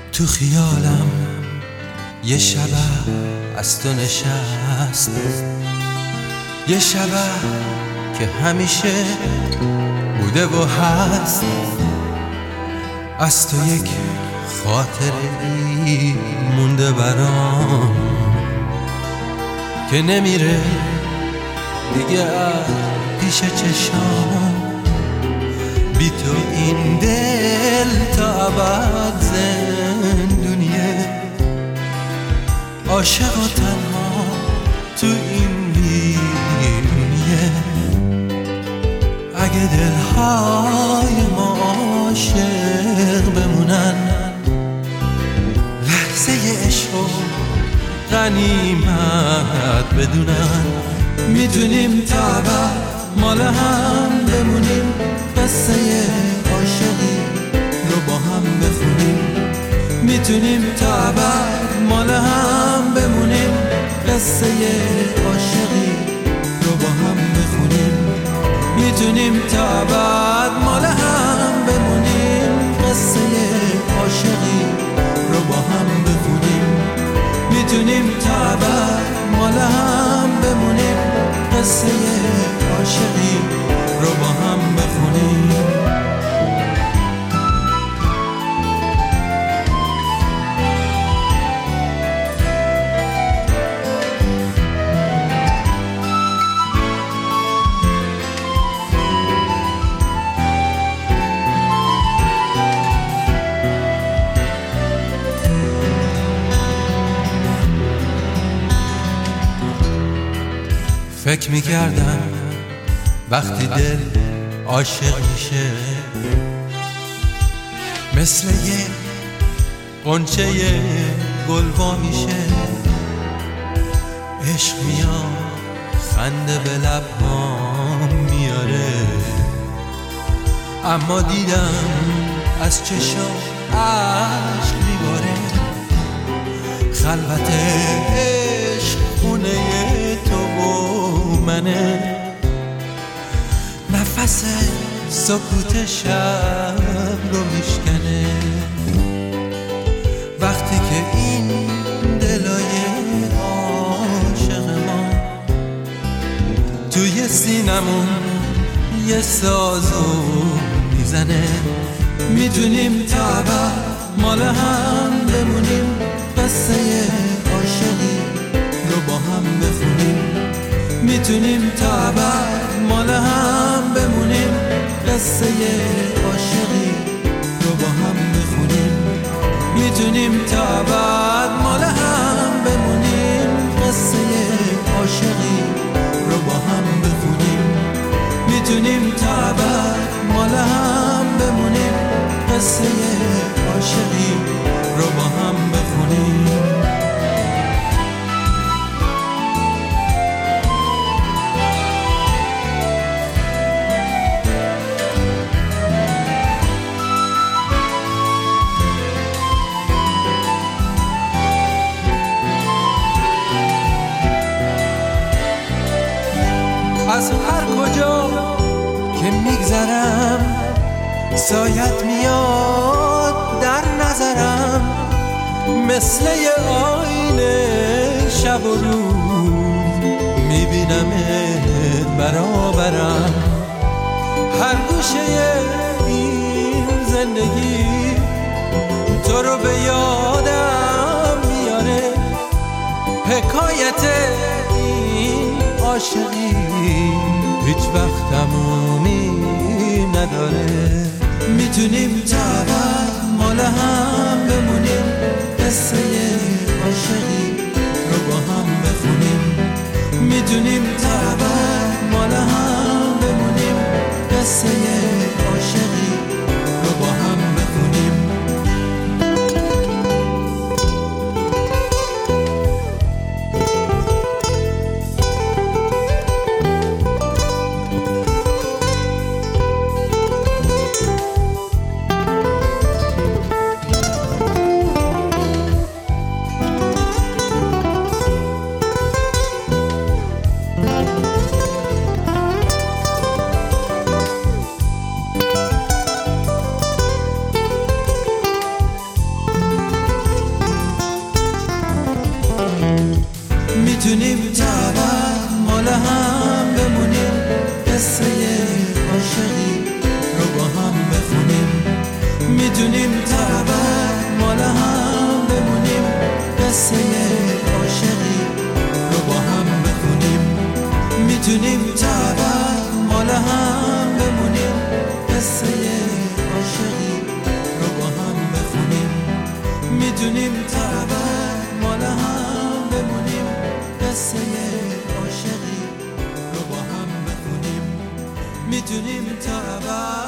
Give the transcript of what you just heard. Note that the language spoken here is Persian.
تو خیالم یه شبه از تو نشست، یه شبه که همیشه بوده و هست. از تو یک خاطره مونده برام که نمیره دیگه پیش چشام. بی تو این دل تا ابد زندونیه، عاشق و تنها تو این بیرونیه. اگه دلهای ما عاشق بمونن، لحظه عشق و غنیمت بدونن، میتونیم تا ابد مال هم بمونیم. قصه عاشقی رو با هم بخونیم، میتونیم تا ابد مال هم بمونیم. قصه عاشقی رو با هم بخونیم، میتونیم تا ابد مال هم بمونیم. قصه عاشقی رو با هم بخونیم، میتونیم تا ابد مال هم بمونیم. قصه عاشقی رو با هم بخونیم. فکر میکردم وقتی دل عاشق میشه، مثل یه غنچه گلوا میشه. عشق میاد خنده به لبهام میاره، اما دیدم از چشم عشق میباره. خلوت عشق خونه تو و منه، نفس سکوت شب رو میشکنه. وقتی که این دلای عاشق ما توی سینمون یه سازو میزنه، میتونیم تا ابد مال هم بمونیم. قصه عاشقی رو با هم بخونیم، میتونیم تا ابد مال هم بمونیم. قصه عاشقی رو با هم بخونیم، میتونیم تا ابد مال هم بمونیم. قصه عاشقی رو با هم بخونیم، میتونیم تا ابد مال هم بمونیم. قصه عاشقی رو با هم بخونیم. از هر کجا که میگذرم سایت میاد در نظرم، مثل یه آینه شب و روز میبینمت برابرم. هر گوشه این زندگی تو رو به یادم میاره. حکایت این عاشقی هیچ وقت تمومی نداره. میتونیم تا ابد مال هم بمونیم. قصه عاشقی رو با هم بخونیم، میتونیم تا ابد مال هم بمونیم. قصه عاشقی رو با هم بخونیم. میتونیم تا ابد مال هم بمونیم، قصه عاشقی رو با هم بخونیم. میتونیم تا ابد مال هم بمونیم، قصه عاشقی رو با هم بخونیم. میتونیم تا ابد مال هم بمونیم، قصه عاشقی رو با هم بخونیم. میتونیم تا ابد مال هم بمونیم، قصه عاشقی رو با هم بخونیم. میتونیم تا ابد